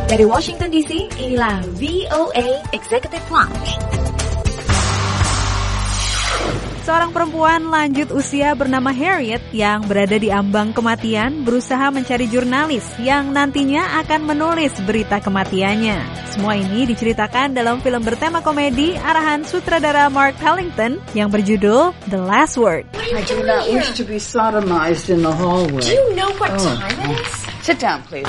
Dari Washington DC, inilah VOA Executive Lounge. Seorang perempuan lanjut usia bernama Harriet yang berada di ambang kematian berusaha mencari jurnalis yang nantinya akan menulis berita kematiannya. Semua ini diceritakan dalam film bertema komedi arahan sutradara Mark Pellington yang berjudul The Last Word. I do not wish to be sodomized in the hallway. Do you know what time it is? Sit down, please.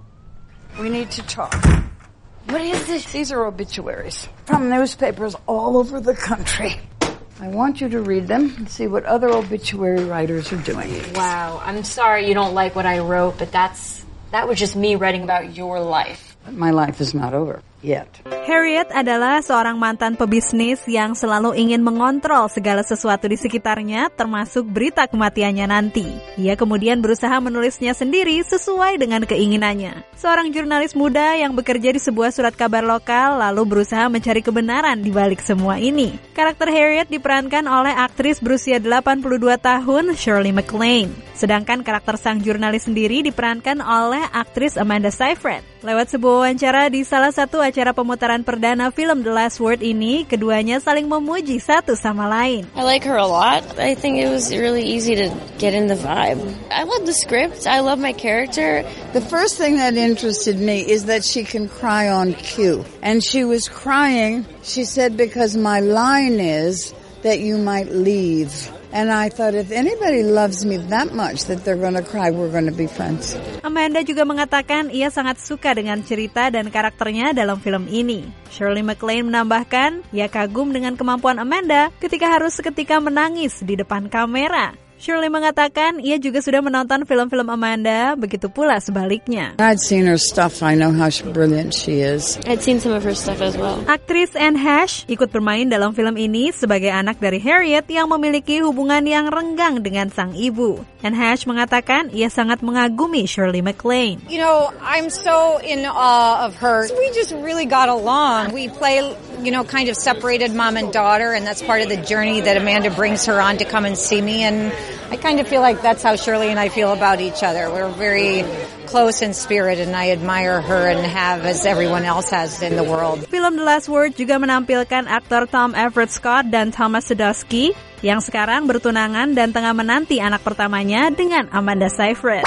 We need to talk. What is this? These are obituaries from newspapers all over the country. I want you to read them and see what other obituary writers are doing. Wow, I'm sorry you don't like what I wrote, but that was just me writing about your life. But my life is not over yet. Harriet adalah seorang mantan pebisnis yang selalu ingin mengontrol segala sesuatu di sekitarnya, termasuk berita kematiannya nanti. Ia kemudian berusaha menulisnya sendiri sesuai dengan keinginannya. Seorang jurnalis muda yang bekerja di sebuah surat kabar lokal lalu berusaha mencari kebenaran di balik semua ini. Karakter Harriet diperankan oleh aktris berusia 82 tahun, Shirley MacLaine. Sedangkan karakter sang jurnalis sendiri diperankan oleh aktris Amanda Seyfried. Lewat sebuah wawancara di salah satu acara pemutaran perdana film The Last Word ini, keduanya saling memuji satu sama lain. I like her a lot. I think it was really easy to get in the vibe. I love the script. I love my character. The first thing that interested me is that she can cry on cue. And she was crying, she said, because my line is that you might leave. And I thought, if anybody loves me that much that they're going to cry, we're going to be friends. Amanda juga mengatakan ia sangat suka dengan cerita dan karakternya dalam film ini. Shirley MacLaine menambahkan, ia kagum dengan kemampuan Amanda ketika harus seketika menangis di depan kamera. Shirley mengatakan ia juga sudah menonton film-film Amanda, begitu pula sebaliknya. I'd seen her stuff, I know how brilliant she is. I'd seen some of her stuff as well. Aktris Anne Heche ikut bermain dalam film ini sebagai anak dari Harriet yang memiliki hubungan yang renggang dengan sang ibu. Anne Heche mengatakan ia sangat mengagumi Shirley MacLaine. You know, I'm so in awe of her. We just really got along. We play, kind of separated mom and daughter, and that's part of the journey that Amanda brings her on to come and see me, and I kind of feel like that's how Shirley and I feel about each other. We're very close in spirit, and I admire her and have as everyone else has in the world. Film The Last Word juga menampilkan aktor Tom Everett Scott dan Thomas Sadoski yang sekarang bertunangan dan tengah menanti anak pertamanya dengan Amanda Seyfried.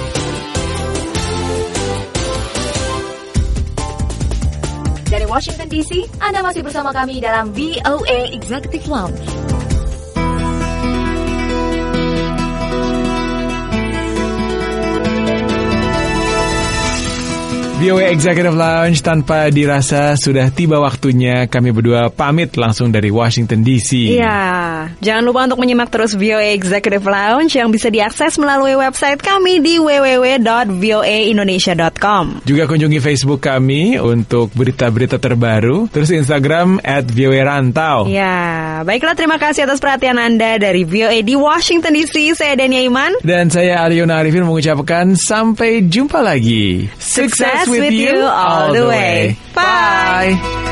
Dari Washington DC, Anda masih bersama kami dalam VOA Executive Lounge. VOA Executive Lounge, tanpa dirasa sudah tiba waktunya kami berdua pamit langsung dari Washington DC. Iya, jangan lupa untuk menyimak terus VOA Executive Lounge yang bisa diakses melalui website kami di www.voaindonesia.com. Juga kunjungi Facebook kami untuk berita-berita terbaru, terus Instagram @voarantau. Ya, baiklah, terima kasih atas perhatian Anda. Dari VOA di Washington DC, saya Dania Iman. Dan saya Aliona Arifin mengucapkan sampai jumpa lagi. Success with you all the way. Bye.